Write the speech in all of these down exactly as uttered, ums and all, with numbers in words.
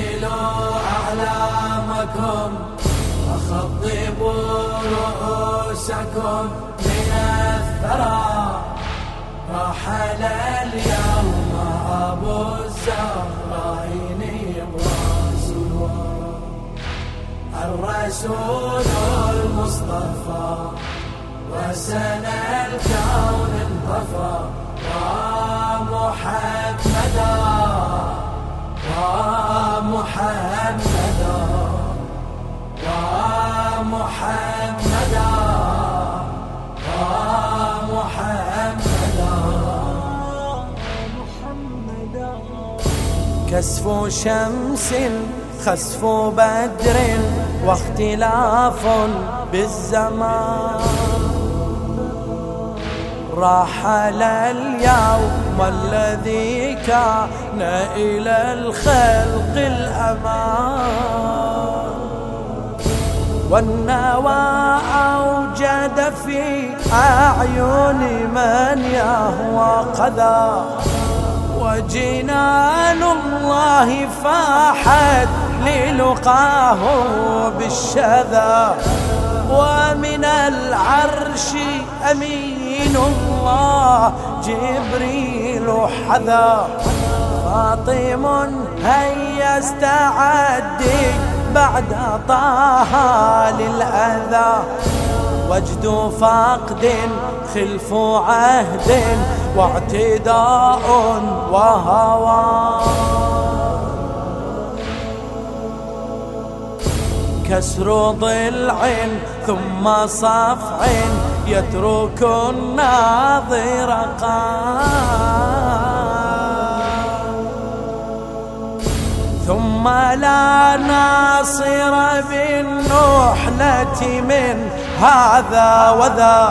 انزلوا أعلامكم وخضبوا رؤوسكم من الثرى. رحل اليوم أبو الزهرين الرسول، الرسول المصطفى، وسنى الكون انطفى. ومحمدا ومحمدا ومحمدا ومحمدا. كسف شمس خسف بدر واختلاف بالزمان. رحل اليوم الذي كان إلى الخلق الأمان. والنوى أوجد في أعين من يهوى قذى. وجنان الله فاحت للقاه بالشذا. ومن العرش أمين الله جبريل حذا. فاطم هيا استعدي بعد طه للأذى. وجد فقد خلف عهد واعتداء وهوى. كسر ضلع ثم صفع يترك الناظر قام. ثم لا ناصر بالنحلة من هذا وذا.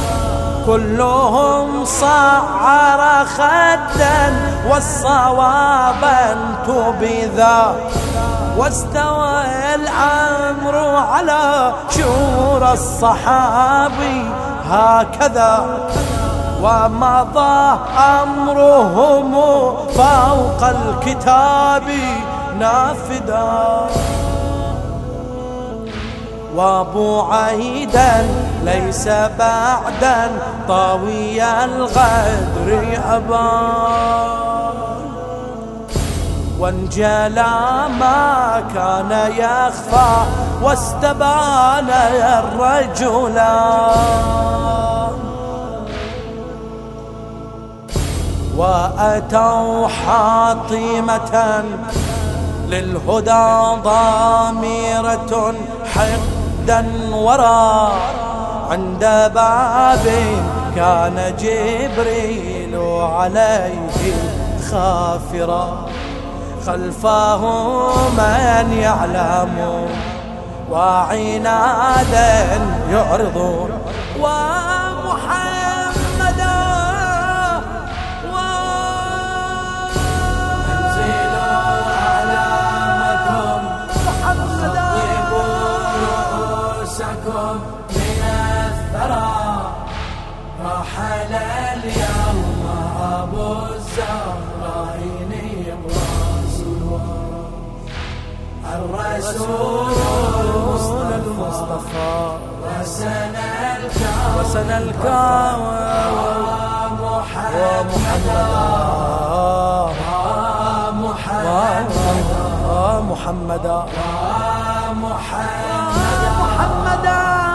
كلهم صعر خدا والصواب انتبذا. واستوى الأمر على شورى الصحابي هكذا. ومضى أمرهم فوق الكتاب نافذا. وبعيدا ليس بعدا طاوي الغدر أبان. وانجلى ما كان يخفى واستبان الرجلان. وأتوا حاطمة للهدى ضامرة حقدا ورا. عند باب كان جبريل عليه خافرا. خلفه من يعلم وعنادا يعرضون. ومحمدا انزلوا أعلامكم وخضبوا رؤوسكم من الثرى. رحل اليوم أبو الزهرين الرسول المصطفى، وسنى الكون ومحمدا ومحمدا ومحمدا.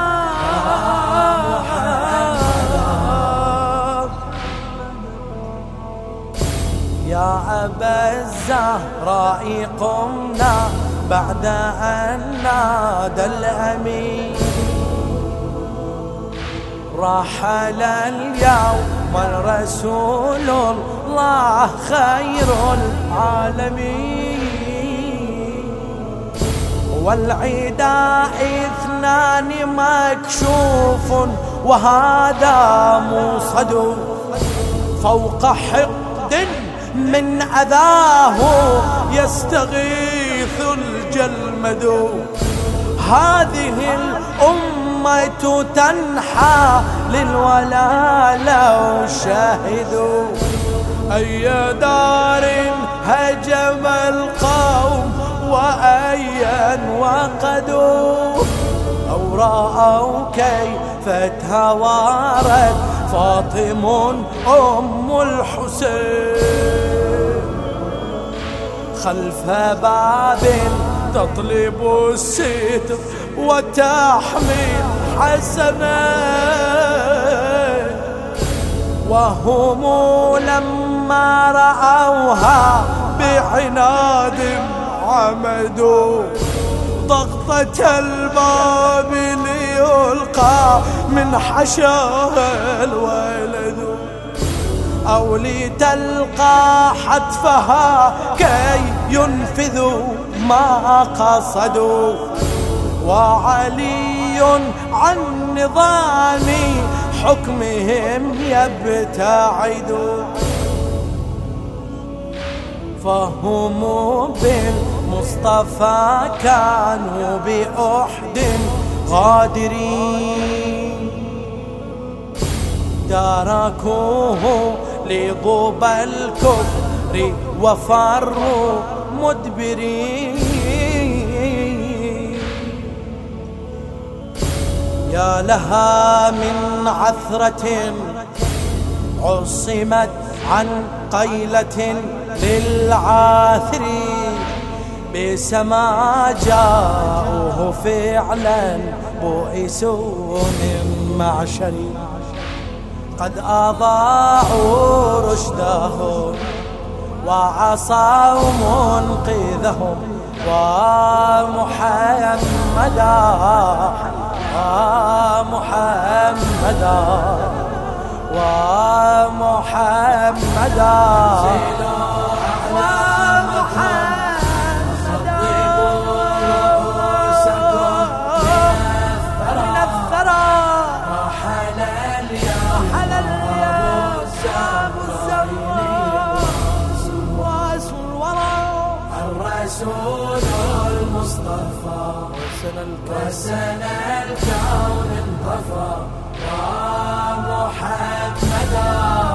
يا أبا الزهراء قمنا بعد أن نادى الأمين. رحل اليوم الرسول الله خير العالمين. والعدا اثنان مكشوف وهذا موصد. فوق حقد من أذاه يستغيث الجلمد. هذه الأمة تنحى للولا لو شهدوا. أي دار هجم القوم وأيا وقدوا أو رأوا كيف توارت فاطم أم الحسين خلف باب تطلب الستر وتحمل حسنين وهم لما رأوها بعناد عمدوا ضغطة الباب ليلقى من حشاها الولد أو لتلقى حتفها كي ينفذوا ما قصدوا وعلي عن نظام حكمهم يبتعد فهم بالمصطفى كانوا بأحد غادرين تركوه لضبى الكفر وفروا مدبرين يا لها من عثرة عصمت عن قيلة للعاثرين بسما جاءوه فعلا بؤسوا من معشري قد أضاعوا رشدهم وعصوا منقذهم ومحمدا ومحمدا ومحمدا الرسول المصطفى وسن الكون انطفى ومحمدا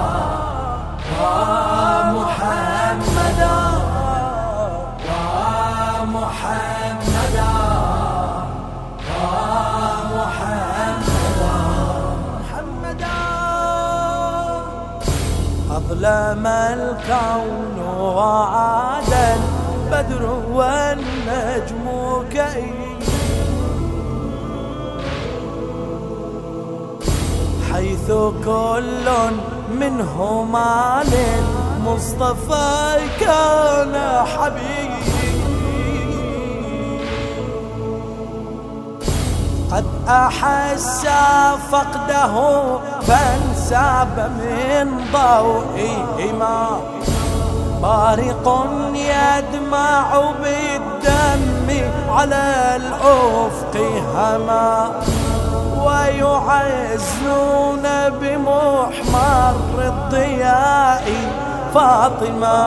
ومحمدا ومحمدا ومحمدا محمدا أظلم الكون وعاد البدر والنجم كئيب حيث كل منهما للمصطفى كان حبيب قد أحس فقده فانساب من ضوئهما بارق يدمع بالدم على الأفق هما ويعزون بمحمر الضياء فاطمة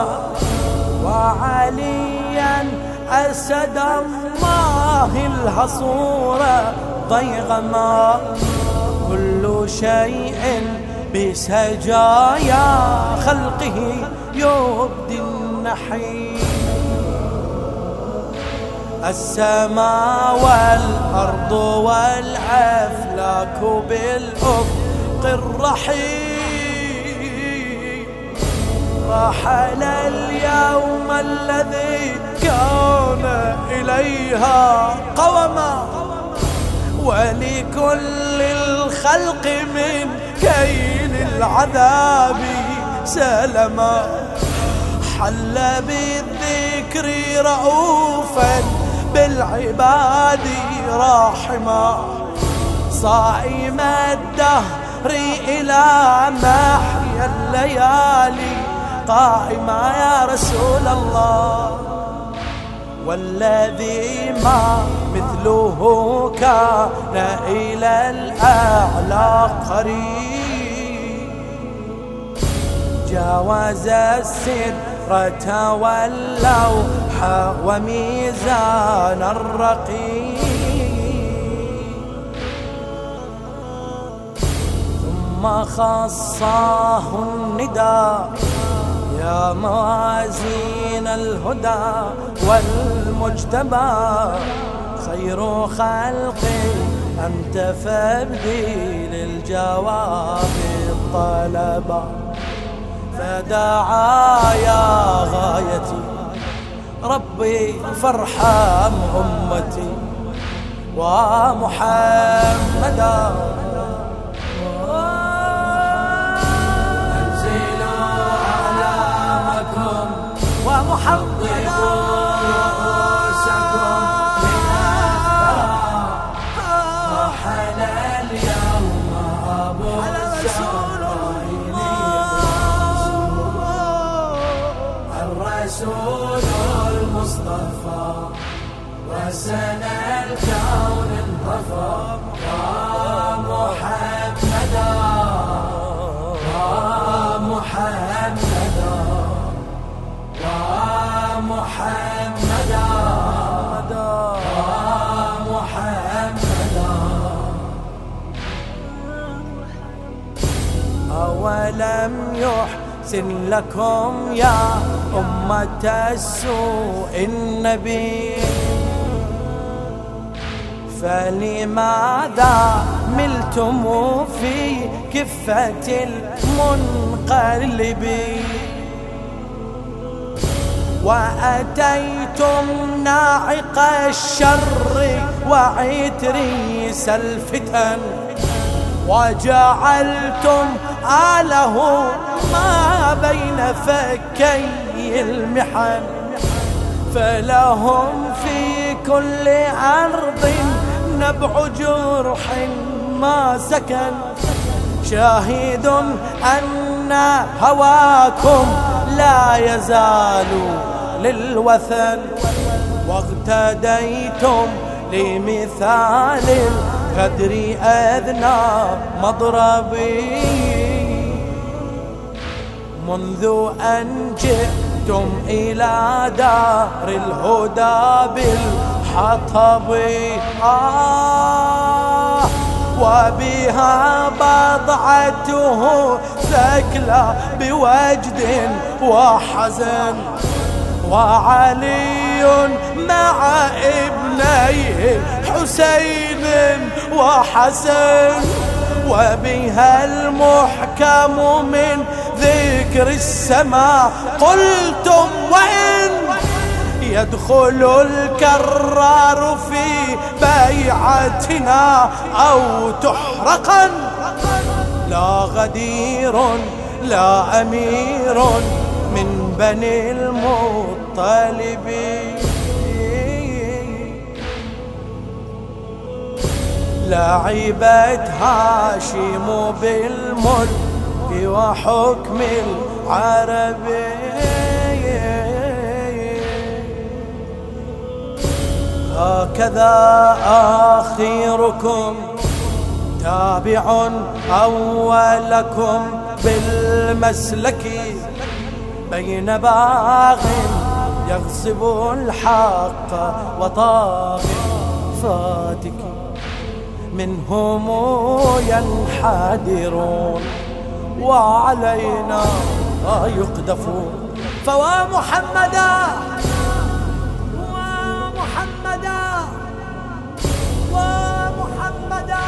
وعليا أسد الله الهصور ضيغما كل شيء بسجايا خلقه يبدي النحيب السماء والأرض والأفلاك بالأفق الرحيم رحل اليوم الذي كان إليها قوما ولكل الخلق من كيل العذاب سلما حل بالذكر رؤوفا بالعباد راحما صائم الدهر إلى محيا الليالي قائما يا رسول الله والذي ما مثله كان إلى الأعلى قريب جاوز السدرة واللوح وميزان الرقيب ثم خصاه النداء يا موازين الهدى والمجتبى خير خلقي أنت فابدي للجواب الطلبا فدعايا غايتي ربي فارحم أمتي ومحمدا أنزلوا أعلامكم ومحمدا رؤوسكم من الثرى رحل اليوم أبو الزهراء الرسول المصطفى وسنى الكون انطفى ومحمدا ومحمدا ومحمدا ومحمدا أولم يحسن لكم يا أمة السوء النبي فلماذا ملتم في كفة المنقلب وأتيتم ناعق الشر وعتريس الفتن وجعلتم آله ما بين فكي المحن فلهم في كل أرض نبع جرح ما سكن شاهد أن هواكم لا يزال للوثن واغتديتم لمثال الغدر أذنى مضربي منذ أن جئتم إلى دار الهدى بالحطب آه وبها بضعته ثكلى بوجد وحزن وعلي مع ابنيه حسين وحسن وبها المحكم من ذكر السماء قلتم وإن يدخل الكرار في بيعتنا أو تحرقا لا غدير لا أمير من بني المطلب لعبت هاشم بالملك وحكم العرب هكذا آخركم تابع أولكم بالمسلك بين باغ يغصب الحق وطاغ فاتك منهم ينحدرون وعلينا يقذفون فوا محمدا ومحمدا ومحمدا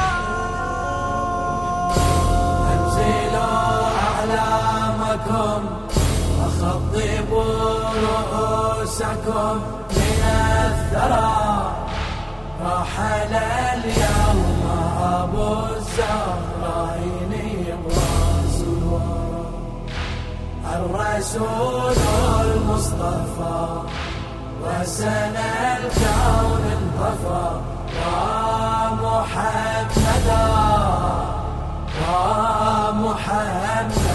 أنزلوا أعلامكم وخضبوا رؤوسكم من الثرى رحل اليوم أبو الزهراء الرسول المصطفى وسنى الكون انطفى ومحمدا ومحمدا